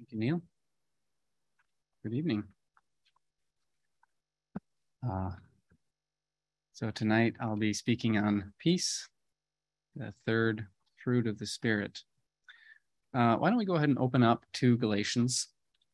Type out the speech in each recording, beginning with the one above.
Thank you, Neil. Good evening. So tonight I'll be speaking on peace, the third fruit of the Spirit. Why don't we go ahead and open up to Galatians.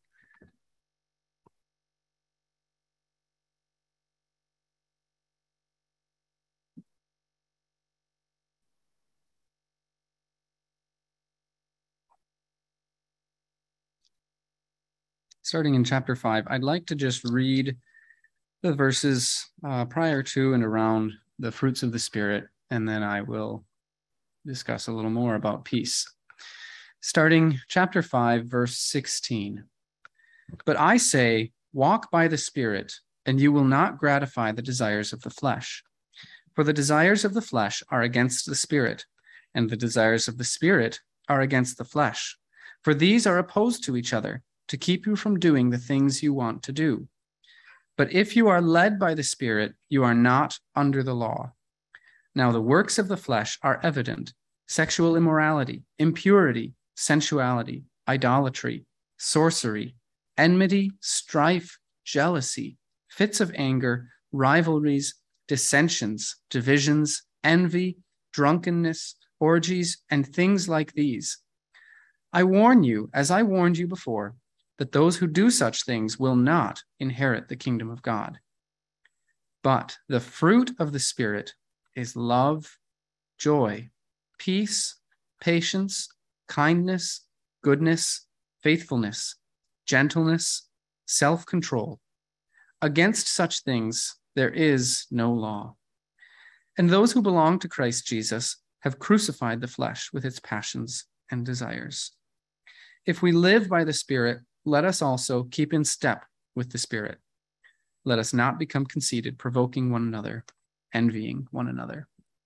Starting in chapter 5, I'd like to just read the verses prior to and around the fruits of the Spirit, and then I will discuss a little more about peace. Starting chapter 5, verse 16. But I say, walk by the Spirit, and you will not gratify the desires of the flesh. For the desires of the flesh are against the Spirit, and the desires of the Spirit are against the flesh. For these are opposed to each other, to keep you from doing the things you want to do. But if you are led by the Spirit, you are not under the law. Now the works of the flesh are evident: sexual immorality, impurity, sensuality, idolatry, sorcery, enmity, strife, jealousy, fits of anger, rivalries, dissensions, divisions, envy, drunkenness, orgies, and things like these. I warn you, as I warned you before, that those who do such things will not inherit the kingdom of God. But the fruit of the Spirit is love, joy, peace, patience, kindness, goodness, faithfulness, gentleness, self-control. Against such things there is no law. And those who belong to Christ Jesus have crucified the flesh with its passions and desires. If we live by the Spirit, let us also keep in step with the Spirit. Let us not become conceited, provoking one another, envying one another.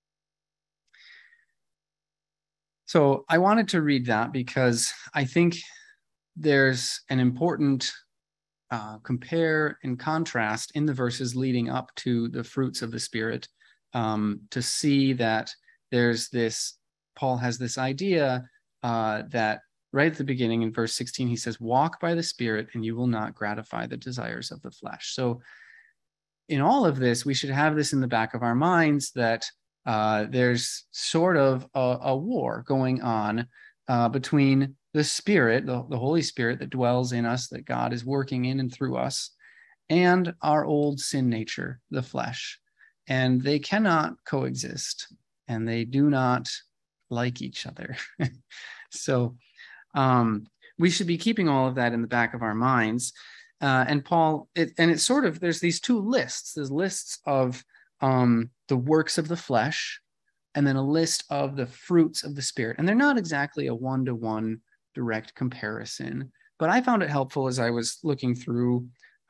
So I wanted to read that because I think there's an important compare and contrast in the verses leading up to the fruits of the Spirit, to see that there's this, Paul has this idea that right at the beginning in verse 16, he says, walk by the Spirit and you will not gratify the desires of the flesh. So in all of this, we should have this in the back of our minds that there's sort of a war going on between the Spirit, the Holy Spirit that dwells in us, that God is working in and through us, and our old sin nature, the flesh. And they cannot coexist, and they do not like each other. So we should be keeping all of that in the back of our minds. And Paul, it's sort of, there's these two lists. There's lists of the works of the flesh, and then a list of the fruits of the Spirit. And they're not exactly a one-to-one direct comparison, but I found it helpful as I was looking through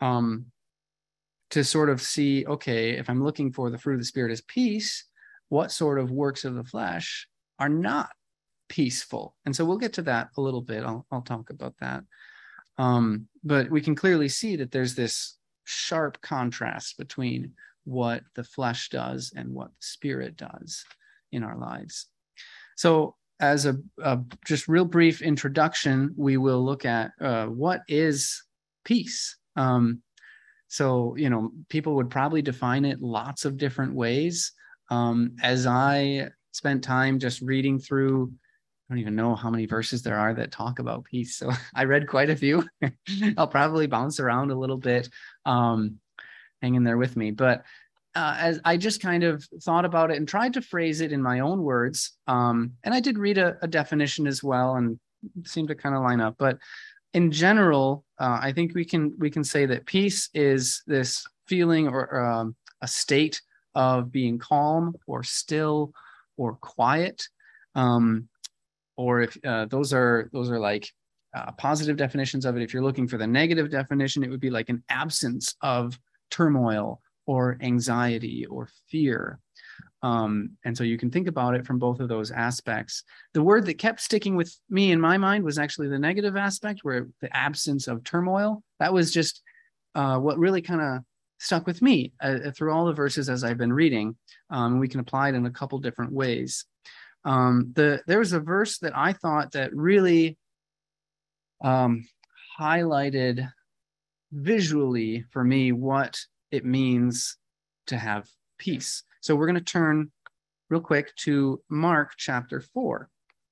to sort of see, okay, if I'm looking for the fruit of the Spirit as peace, what sort of works of the flesh are not peaceful? And so we'll get to that a little bit. I'll talk about that. But we can clearly see that there's this sharp contrast between what the flesh does and what the Spirit does in our lives. So as a just real brief introduction, we will look at what is peace. So, people would probably define it lots of different ways. As I spent time just reading through, I don't even know how many verses there are that talk about peace. So I read quite a few. I'll probably bounce around a little bit. Hang in there with me. But as I just kind of thought about it and tried to phrase it in my own words, and I did read a definition as well, and it seemed to kind of line up. But in general, I think we can say that peace is this feeling or a state of being calm or still or quiet. Or if those are like positive definitions of it. If you're looking for the negative definition, it would be like an absence of turmoil or anxiety or fear. And so you can think about it from both of those aspects. The word that kept sticking with me in my mind was actually the negative aspect, where the absence of turmoil. That was just what really kind of stuck with me through all the verses as I've been reading. We can apply it in a couple different ways. There was a verse that I thought that really highlighted visually for me what it means to have peace. So we're going to turn real quick to Mark chapter 4.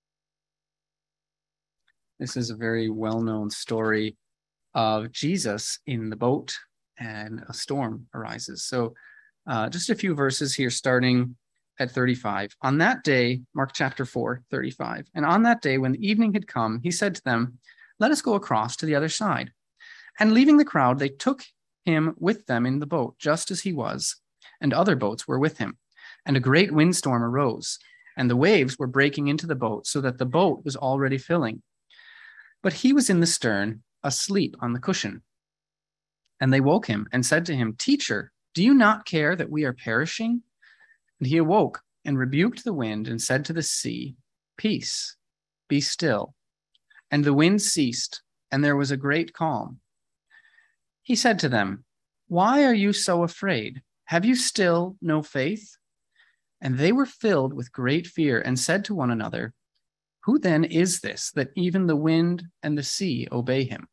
This is a very well-known story of Jesus in the boat and a storm arises. So just a few verses here starting at 35. On that day, Mark chapter 4, 35. And on that day, when the evening had come, he said to them, "Let us go across to the other side." And leaving the crowd, they took him with them in the boat, just as he was, and other boats were with him. And a great windstorm arose, and the waves were breaking into the boat, so that the boat was already filling. But he was in the stern, asleep on the cushion. And they woke him and said to him, "Teacher, do you not care that we are perishing?" And he awoke and rebuked the wind and said to the sea, "Peace, be still." And the wind ceased, and there was a great calm. He said to them, "Why are you so afraid? Have you still no faith?" And they were filled with great fear and said to one another, "Who then is this that even the wind and the sea obey him?"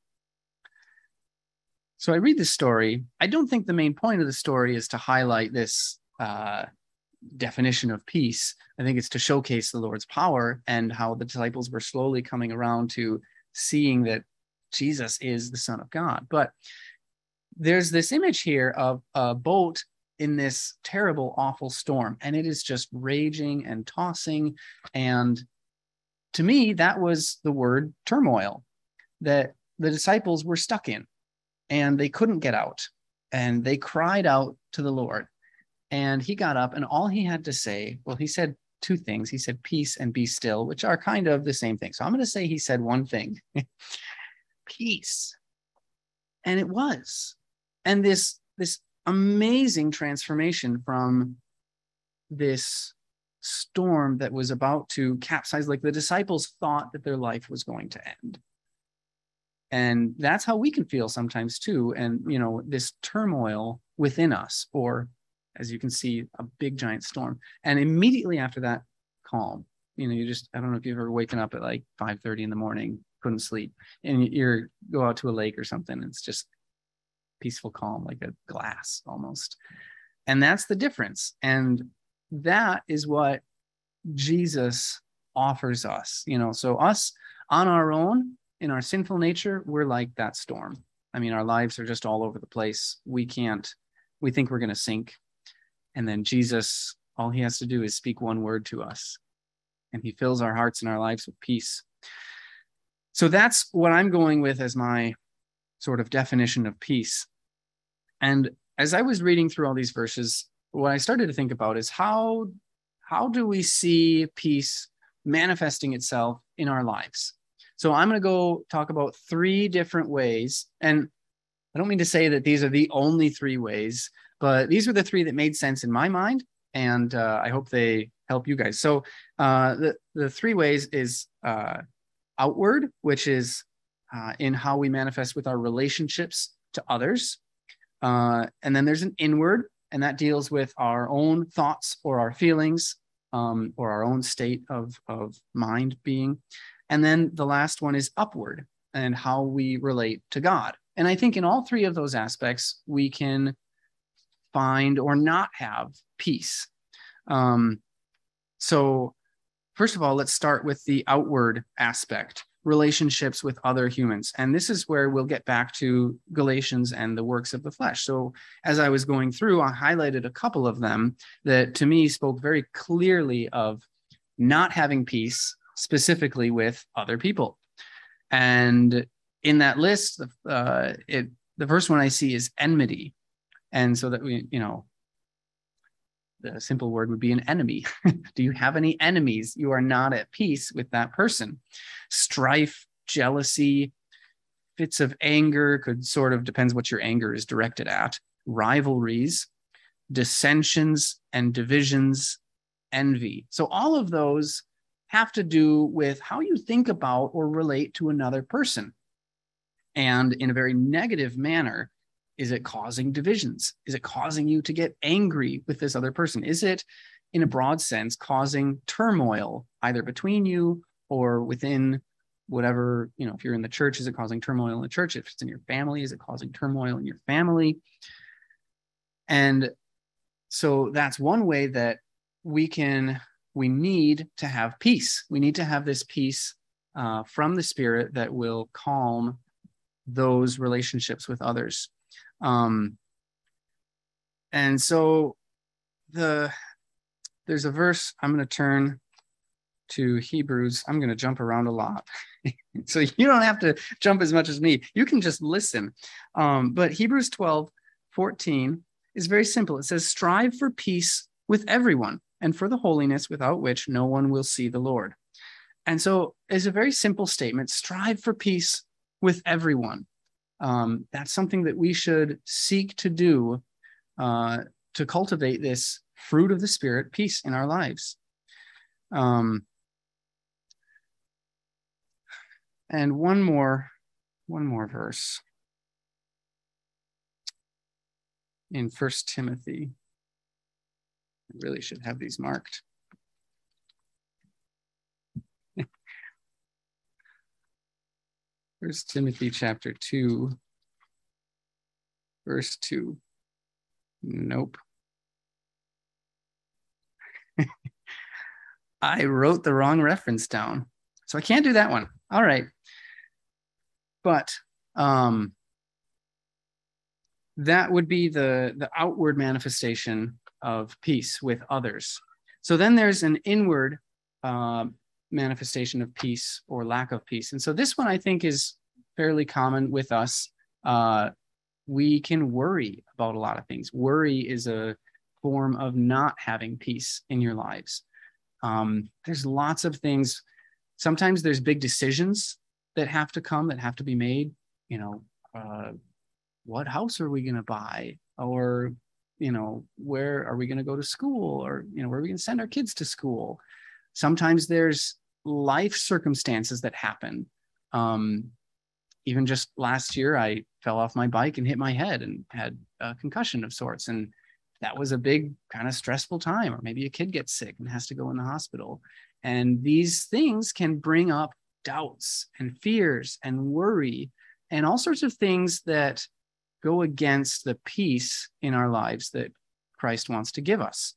So I read this story. I don't think the main point of the story is to highlight this definition of peace. I think it's to showcase the Lord's power and how the disciples were slowly coming around to seeing that Jesus is the Son of God. But there's this image here of a boat in this terrible, awful storm, and it is just raging and tossing. And to me, that was the word turmoil that the disciples were stuck in, and they couldn't get out. And they cried out to the Lord. And he got up, and all he had to say, well, he said two things. He said peace and be still, which are kind of the same thing. So I'm going to say he said one thing, peace. And it was. And this amazing transformation from this storm that was about to capsize, like the disciples thought that their life was going to end. And that's how we can feel sometimes too. And, you know, this turmoil within us, or as you can see, a big giant storm. And immediately after that, calm. You know, I don't know if you've ever waken up at like 5:30 in the morning, couldn't sleep, and you go out to a lake or something. It's just peaceful calm, like a glass almost. And that's the difference. And that is what Jesus offers us, you know. So us on our own, in our sinful nature, we're like that storm. I mean, our lives are just all over the place. We think we're going to sink. And then Jesus, all he has to do is speak one word to us, and he fills our hearts and our lives with peace. So that's what I'm going with as my sort of definition of peace. And as I was reading through all these verses, what I started to think about is how do we see peace manifesting itself in our lives? So I'm going to go talk about 3 different ways. And I don't mean to say that these are the only 3 ways, but these were the 3 that made sense in my mind. And I hope they help you guys. So the 3 ways is outward, which is in how we manifest with our relationships to others. And then there's an inward, and that deals with our own thoughts or our feelings, or our own state of mind being. And then the last one is upward, and how we relate to God. And I think in all 3 of those aspects, we can find or not have peace. So first of all, let's start with the outward aspect, relationships with other humans. And this is where we'll get back to Galatians and the works of the flesh. So as I was going through, I highlighted a couple of them that to me spoke very clearly of not having peace, specifically with other people. And in that list, the first one I see is enmity. And so that we, you know, the simple word would be an enemy. Do you have any enemies? You are not at peace with that person. Strife, jealousy, fits of anger, could sort of depends what your anger is directed at. Rivalries, dissensions and divisions, envy. So all of those have to do with how you think about or relate to another person. And in a very negative manner, is it causing divisions? Is it causing you to get angry with this other person? Is it, in a broad sense, causing turmoil either between you or within whatever, if you're in the church, is it causing turmoil in the church? If it's in your family, is it causing turmoil in your family? And so that's one way that we need to have peace. We need to have this peace from the Spirit that will calm those relationships with others. And so there's a verse. I'm going to turn to Hebrews. I'm going to jump around a lot. So you don't have to jump as much as me. You can just listen. But Hebrews 12:14 is very simple. It says, strive for peace with everyone and for the holiness without which no one will see the Lord. And so it's a very simple statement. Strive for peace with everyone. That's something that we should seek to do to cultivate this fruit of the Spirit, peace in our lives. And one more verse in 1 Timothy. I really should have these marked. 1 Timothy chapter 2, verse 2. Nope. I wrote the wrong reference down, so I can't do that one. All right. But that would be the outward manifestation of peace with others. So then there's an inward manifestation of peace or lack of peace. And so this one I think is fairly common with us. We can worry about a lot of things. Worry is a form of not having peace in your lives. There's lots of things. Sometimes there's big decisions that have to be made. What house are we going to buy? Or, where are we going to go to school? Or, where are we going to send our kids to school? Sometimes there's life circumstances that happen. Even just last year, I fell off my bike and hit my head and had a concussion of sorts. And that was a big kind of stressful time. Or maybe a kid gets sick and has to go in the hospital. And these things can bring up doubts and fears and worry and all sorts of things that go against the peace in our lives that Christ wants to give us.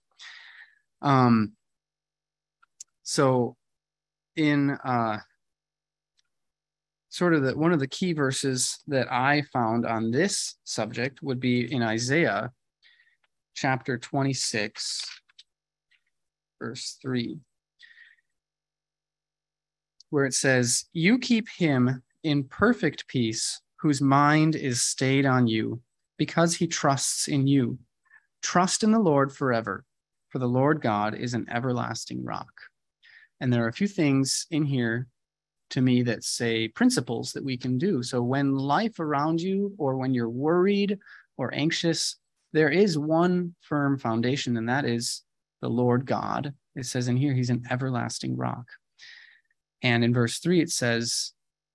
So in one of the key verses that I found on this subject would be in Isaiah chapter 26, verse 3, where it says, "You keep him in perfect peace, whose mind is stayed on you, because he trusts in you. Trust in the Lord forever, for the Lord God is an everlasting rock." And there are a few things in here to me that say principles that we can do. So when life around you, or when you're worried or anxious, there is one firm foundation, and that is the Lord God. It says in here, he's an everlasting rock. And in verse 3, it says,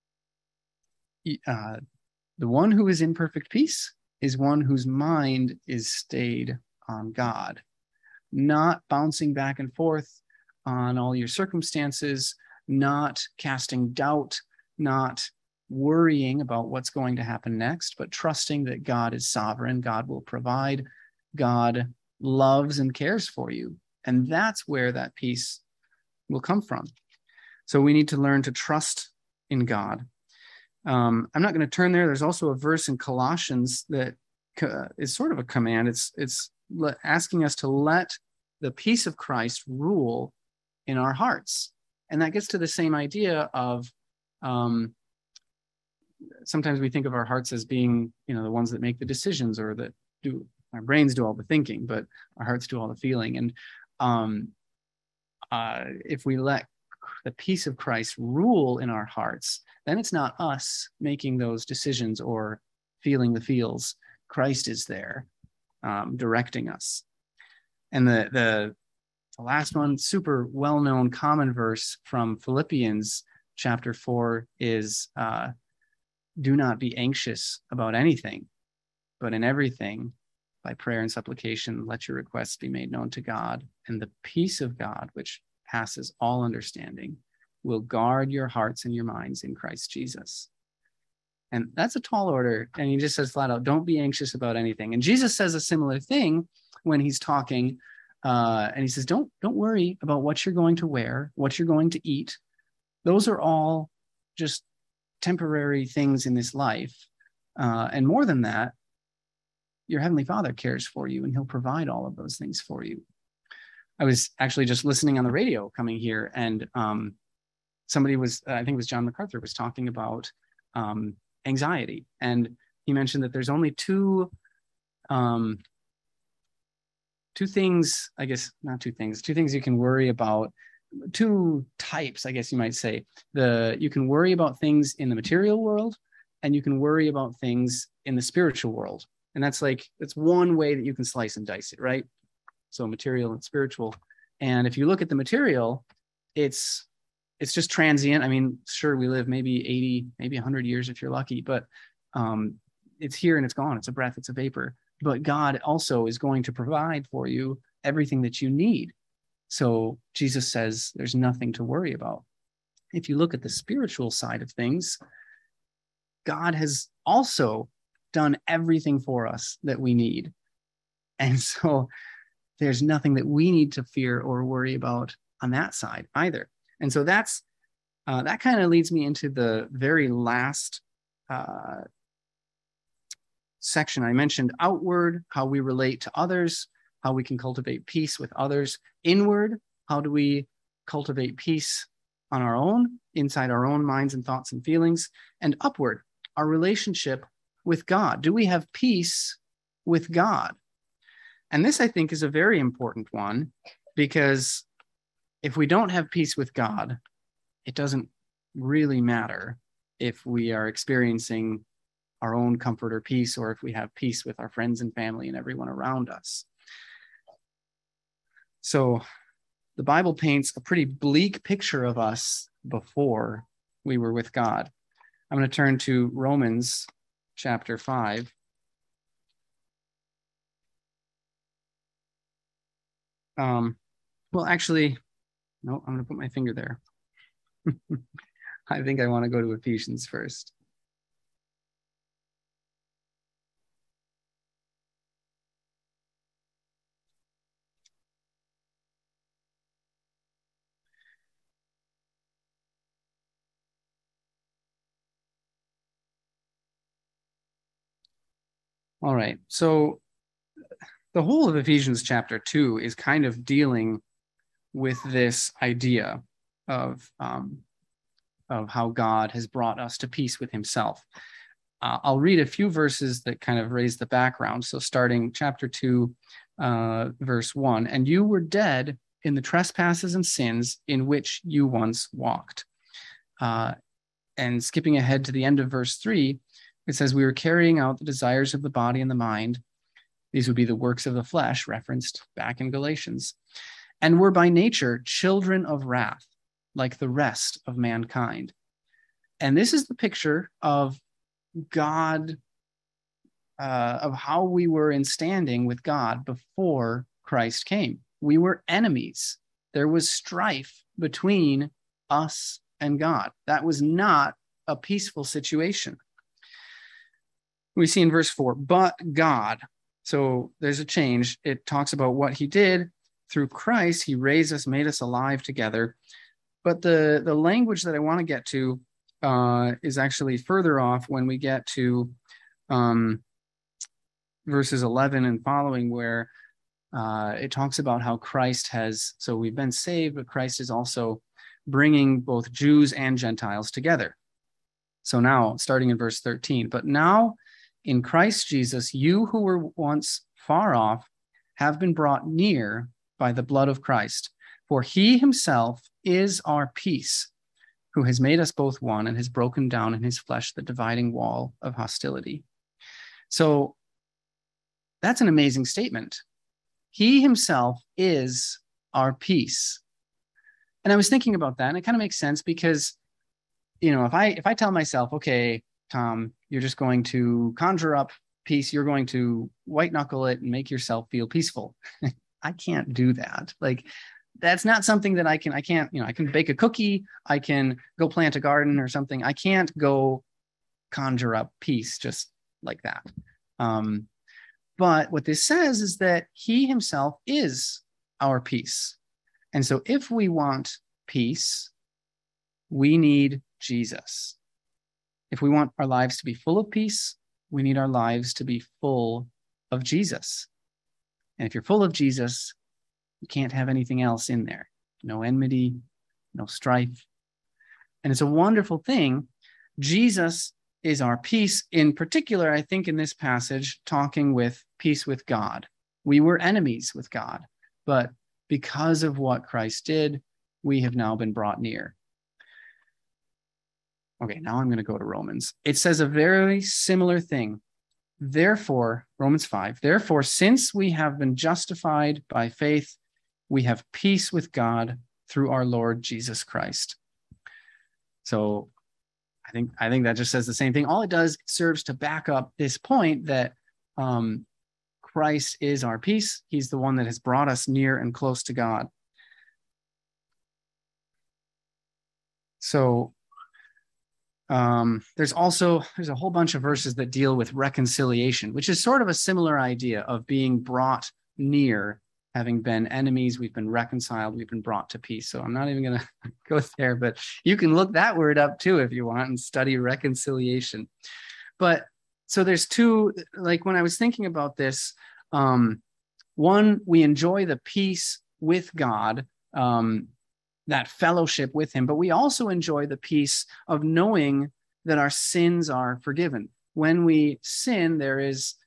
the one who is in perfect peace is one whose mind is stayed on God, not bouncing back and forth on all your circumstances, not casting doubt, not worrying about what's going to happen next, but trusting that God is sovereign, God will provide, God loves and cares for you. And that's where that peace will come from. So we need to learn to trust in God. I'm not going to turn there. There's also a verse in Colossians that is sort of a command. It's asking us to let the peace of Christ rule in our hearts. And that gets to the same idea of sometimes we think of our hearts as being, the ones that make the decisions, or that do, our brains do all the thinking, but our hearts do all the feeling. And if we let the peace of Christ rule in our hearts, then it's not us making those decisions or feeling the feels. Christ is there directing us. And the last one, super well-known common verse from Philippians chapter 4 is, do not be anxious about anything, but in everything, by prayer and supplication, let your requests be made known to God, and the peace of God, which passes all understanding, will guard your hearts and your minds in Christ Jesus. And that's a tall order. And he just says flat out, don't be anxious about anything. And Jesus says a similar thing when he's talking. And he says, don't worry about what you're going to wear, what you're going to eat. Those are all just temporary things in this life. And more than that, your Heavenly Father cares for you, and he'll provide all of those things for you. I was actually just listening on the radio coming here, and somebody was, I think it was John MacArthur, was talking about anxiety. And he mentioned that there's only two things, I guess, not two things you can worry about, two types, I guess you might say. You can worry about things in the material world, and you can worry about things in the spiritual world. And that's one way that you can slice and dice it, right? So material and spiritual. And if you look at the material, it's just transient. I mean, sure, we live maybe 80, maybe 100 years if you're lucky, but it's here and it's gone. It's a breath, it's a vapor. But God also is going to provide for you everything that you need. So Jesus says there's nothing to worry about. If you look at the spiritual side of things, God has also done everything for us that we need. And so there's nothing that we need to fear or worry about on that side either. And so that kind of leads me into the very last section. I mentioned outward, how we relate to others, how we can cultivate peace with others. Inward, how do we cultivate peace on our own, inside our own minds and thoughts and feelings? And upward, our relationship with God. Do we have peace with God? And this, I think, is a very important one, because if we don't have peace with God, it doesn't really matter if we are experiencing our own comfort or peace, or if we have peace with our friends and family and everyone around us. So the Bible paints a pretty bleak picture of us before we were with God. I'm going to turn to Romans chapter 5. Well, actually, no, I'm going to put my finger there. I think I want to go to Ephesians first. All right, so the whole of Ephesians chapter 2 is kind of dealing with this idea of how God has brought us to peace with himself. I'll read a few verses that kind of raise the background. So starting chapter 2, verse 1, and you were dead in the trespasses and sins in which you once walked. And skipping ahead to the end of verse 3, it says, we were carrying out the desires of the body and the mind. These would be the works of the flesh, referenced back in Galatians. And were by nature children of wrath, like the rest of mankind. And this is the picture of God, of how we were in standing with God before Christ came. We were enemies. There was strife between us and God. That was not a peaceful situation. We see in verse 4, but God. So there's a change. It talks about what he did. Through Christ, he raised us, made us alive together. But the language that I want to get to is actually further off when we get to verses 11 and following, where it talks about how Christ has, so we've been saved, but Christ is also bringing both Jews and Gentiles together. So now, starting in verse 13, but now in Christ Jesus, you who were once far off have been brought near by the blood of Christ. For he himself is our peace, who has made us both one and has broken down in his flesh the dividing wall of hostility. So that's an amazing statement. He himself is our peace. And I was thinking about that, and it kind of makes sense because, you know, if I tell myself, okay, Tom, you're just going to conjure up peace, you're going to white knuckle it and make yourself feel peaceful. I can't do that. Like, that's not something that I can't, I can bake a cookie, I can go plant a garden or something. I can't go conjure up peace just like that. But what this says is that he himself is our peace. And so if we want peace, we need Jesus. If we want our lives to be full of peace, we need our lives to be full of Jesus. And if you're full of Jesus, you can't have anything else in there. No enmity, no strife. And it's a wonderful thing. Jesus is our peace. In particular, I think in this passage, talking with peace with God. We were enemies with God, but because of what Christ did, we have now been brought near. Okay, now I'm going to go to Romans. It says a very similar thing. Therefore, Romans 5, therefore, since we have been justified by faith, we have peace with God through our Lord Jesus Christ. So I think that just says the same thing. All it does, it serves to back up this point that Christ is our peace. He's the one that has brought us near and close to God. So there's a whole bunch of verses that deal with reconciliation, which is sort of a similar idea of being brought near. Having been enemies, we've been reconciled, we've been brought to peace. So I'm not even going to go there, but you can look that word up too if you want and study reconciliation. But so there's two, like when I was thinking about this, one, we enjoy the peace with God, that fellowship with him, but we also enjoy the peace of knowing that our sins are forgiven. When we sin, there is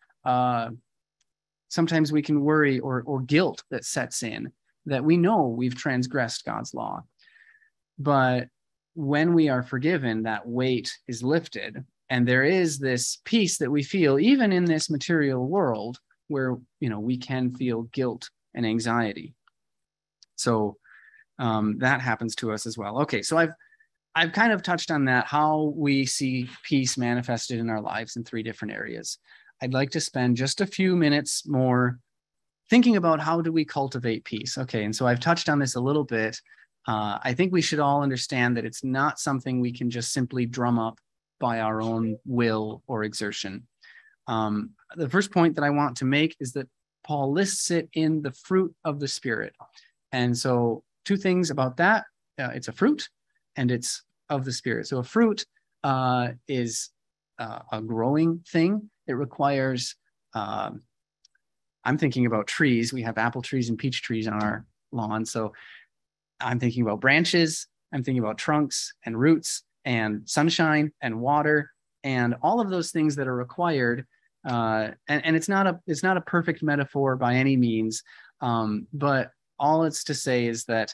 sometimes we can worry or guilt that sets in, that we know we've transgressed God's law. But when we are forgiven, that weight is lifted. And there is this peace that we feel even in this material world where, we can feel guilt and anxiety. So that happens to us as well. Okay, so I've kind of touched on that, how we see peace manifested in our lives in three different areas. I'd like to spend just a few minutes more thinking about how do we cultivate peace. Okay, and so I've touched on this a little bit. I think we should all understand that it's not something we can just simply drum up by our own will or exertion. The first point that I want to make is that Paul lists it in the fruit of the Spirit. And so two things about that. It's a fruit and it's of the Spirit. So a fruit is a growing thing. It requires, I'm thinking about trees. We have apple trees and peach trees on our lawn. So I'm thinking about branches. I'm thinking about trunks and roots and sunshine and water and all of those things that are required. And it's not a perfect metaphor by any means. But all it's to say is that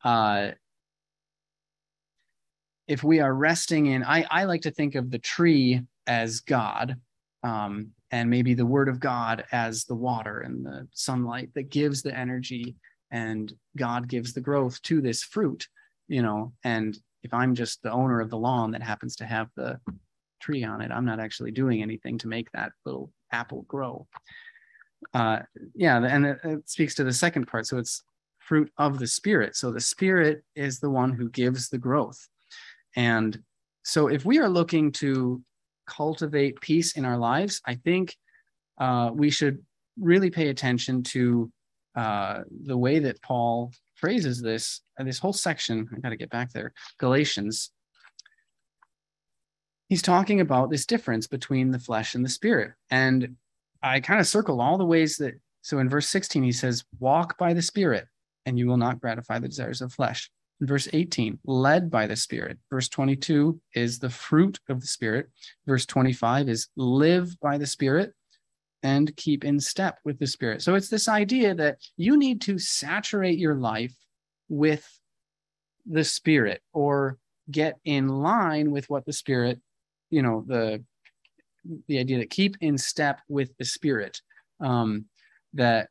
if we are resting in, I like to think of the tree as God, and maybe the word of God as the water and the sunlight that gives the energy, and God gives the growth to this fruit, and if I'm just the owner of the lawn that happens to have the tree on it, I'm not actually doing anything to make that little apple grow. And it speaks to the second part. So it's fruit of the Spirit. So the Spirit is the one who gives the growth. And so if we are looking to cultivate peace in our lives, I think we should really pay attention to the way that Paul phrases this whole section. I got to get back there. Galatians. He's talking about this difference between the flesh and the spirit. And I kind of circled all the ways that, so in verse 16, he says, walk by the Spirit and you will not gratify the desires of flesh. In verse 18, led by the Spirit. Verse 22 is the fruit of the Spirit. Verse 25 is live by the Spirit and keep in step with the Spirit. So it's this idea that you need to saturate your life with the Spirit, or get in line with what the Spirit, the idea that keep in step with the Spirit, that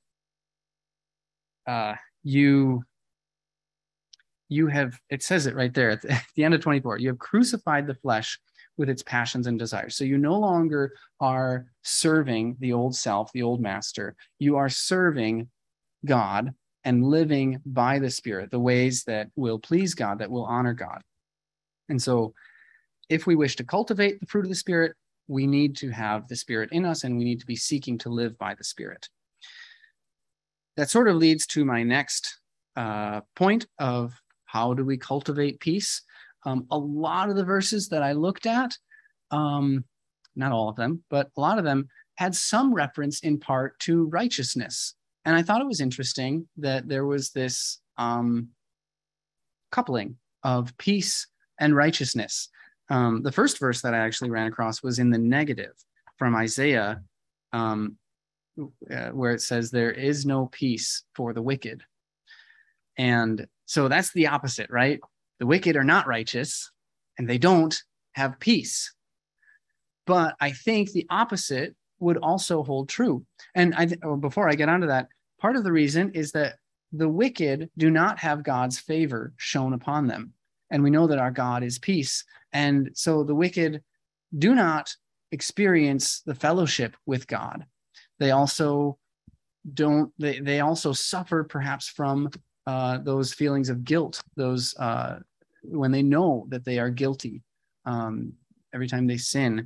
you have, it says it right there at the end of 24, you have crucified the flesh with its passions and desires. So you no longer are serving the old self, the old master. You are serving God, and living by the Spirit, the ways that will please God, that will honor God. And so if we wish to cultivate the fruit of the Spirit, we need to have the Spirit in us, and we need to be seeking to live by the Spirit. That sort of leads to my next point of how do we cultivate peace. A lot of the verses that I looked at, not all of them, but a lot of them had some reference in part to righteousness. And I thought it was interesting that there was this coupling of peace and righteousness. The first verse that I actually ran across was in the negative from Isaiah, where it says, there is no peace for the wicked. And so that's the opposite, right? The wicked are not righteous and they don't have peace. But I think the opposite would also hold true. And before I get onto that, part of the reason is that the wicked do not have God's favor shown upon them. And we know that our God is peace. And so the wicked do not experience the fellowship with God. They also don't, they also suffer perhaps from those feelings of guilt, those when they know that they are guilty every time they sin.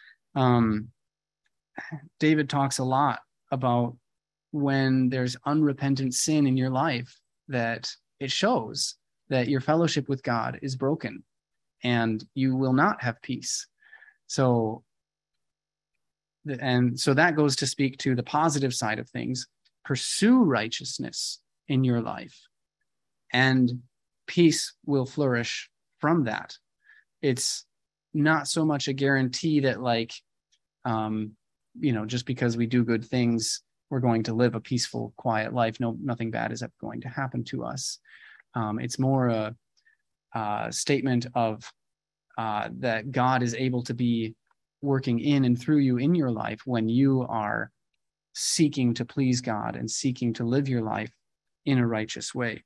David talks a lot about when there's unrepentant sin in your life, that it shows that your fellowship with God is broken and you will not have peace. So that goes to speak to the positive side of things. Pursue righteousness in your life, and peace will flourish from that. It's not so much a guarantee that, like, just because we do good things, we're going to live a peaceful, quiet life. No, nothing bad is ever going to happen to us. It's more a statement of that God is able to be working in and through you in your life when you are seeking to please God and seeking to live your life in a righteous way.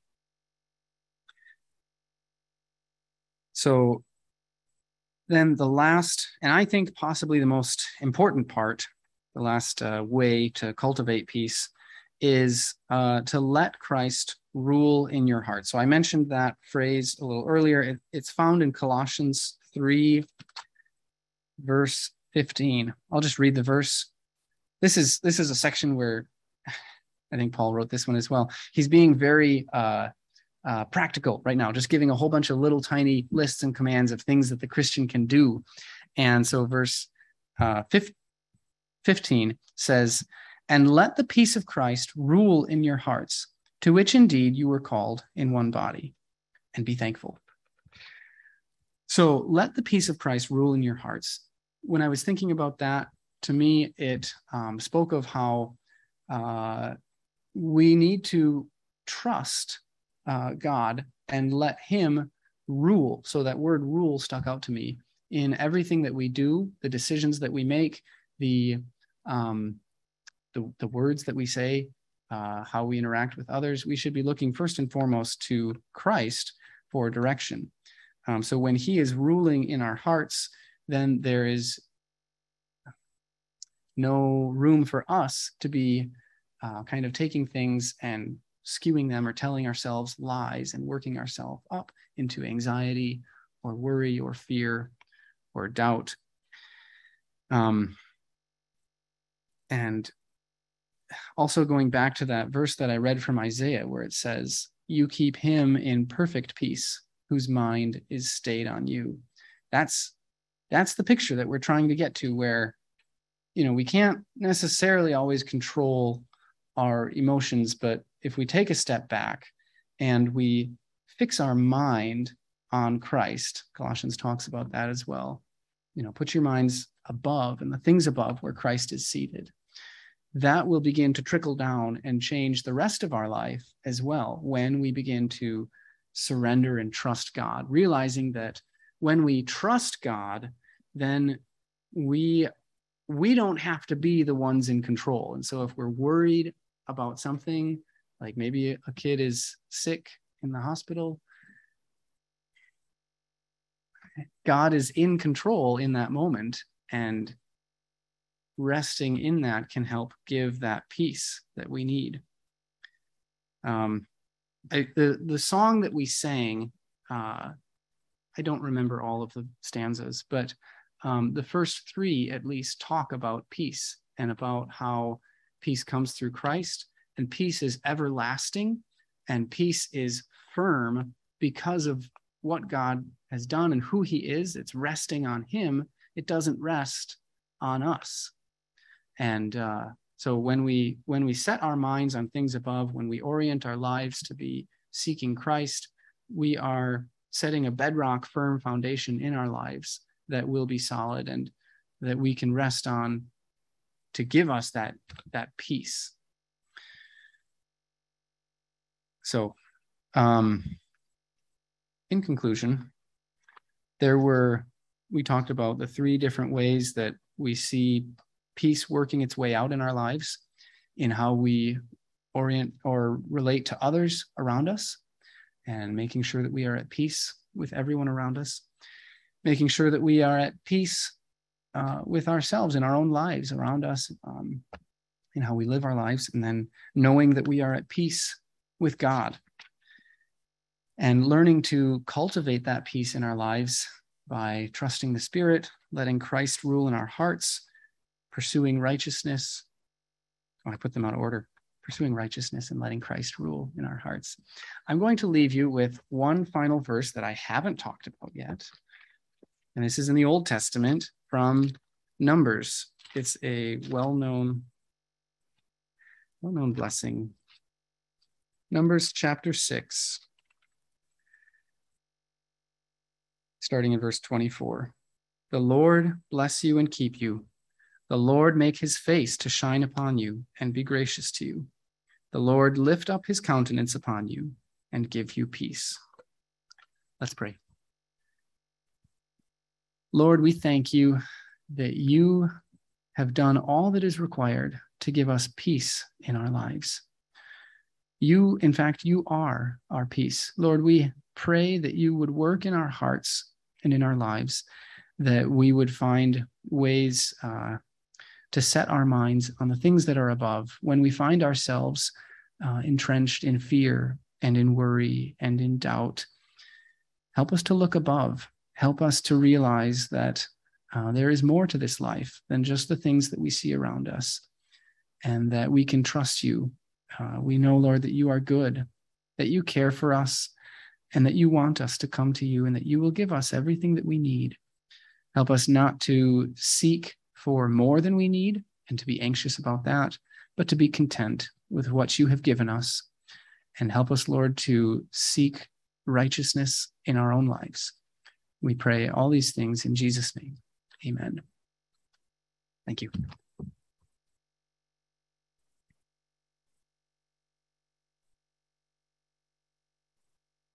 So then the last, and I think possibly the most important part, the last way to cultivate peace is to let Christ rule in your heart. So I mentioned that phrase a little earlier. It's found in Colossians 3, verse 15. I'll just read the verse. This is a section where I think Paul wrote this one as well. He's being very practical right now, just giving a whole bunch of little tiny lists and commands of things that the Christian can do. And so verse 15 says, "And let the peace of Christ rule in your hearts, to which indeed you were called in one body, and be thankful." So let the peace of Christ rule in your hearts. When I was thinking about that, to me, it spoke of how we need to trust God and let him rule. So that word rule stuck out to me in everything that we do, the decisions that we make, the words that we say, how we interact with others. We should be looking first and foremost to Christ for direction. So when he is ruling in our hearts, then there is no room for us to be kind of taking things and skewing them or telling ourselves lies and working ourselves up into anxiety or worry or fear or doubt. And also going back to that verse that I read from Isaiah, where it says, "You keep him in perfect peace, whose mind is stayed on you." That's the picture that we're trying to get to, where, we can't necessarily always control our emotions, but if we take a step back and we fix our mind on Christ, Colossians talks about that as well. Put your minds above and the things above where Christ is seated. That will begin to trickle down and change the rest of our life as well, when we begin to surrender and trust God, realizing that when we trust God, then we don't have to be the ones in control. And so if we're worried about something, like maybe a kid is sick in the hospital, God is in control in that moment, and resting in that can help give that peace that we need. The song that we sang, I don't remember all of the stanzas, but the first three at least talk about peace and about how peace comes through Christ, and peace is everlasting, and peace is firm because of what God has done and who he is. It's resting on him. It doesn't rest on us. And so when we set our minds on things above, when we orient our lives to be seeking Christ, we are setting a bedrock, firm foundation in our lives that will be solid and that we can rest on to give us that peace. So, in conclusion, we talked about the three different ways that we see peace working its way out in our lives, in how we orient or relate to others around us, and making sure that we are at peace with everyone around us, making sure that we are at peace with ourselves in our own lives around us, in how we live our lives, and then knowing that we are at peace with God, and learning to cultivate that peace in our lives by trusting the Spirit, letting Christ rule in our hearts, pursuing righteousness. Oh, I put them out of order. Pursuing righteousness and letting Christ rule in our hearts. I'm going to leave you with one final verse that I haven't talked about yet. And this is in the Old Testament from Numbers. It's a well-known blessing. Numbers chapter 6, starting in verse 24. The Lord bless you and keep you. The Lord make his face to shine upon you and be gracious to you. The Lord lift up his countenance upon you and give you peace. Let's pray. Lord, we thank you that you have done all that is required to give us peace in our lives. You, in fact, you are our peace. Lord, we pray that you would work in our hearts and in our lives, that we would find ways to set our minds on the things that are above when we find ourselves entrenched in fear and in worry and in doubt. Help us to look above. Help us to realize that there is more to this life than just the things that we see around us, and that we can trust you. We know, Lord, that you are good, that you care for us, and that you want us to come to you, and that you will give us everything that we need. Help us not to seek for more than we need and to be anxious about that, but to be content with what you have given us. And help us, Lord, to seek righteousness in our own lives. We pray all these things in Jesus' name. Amen. Thank you.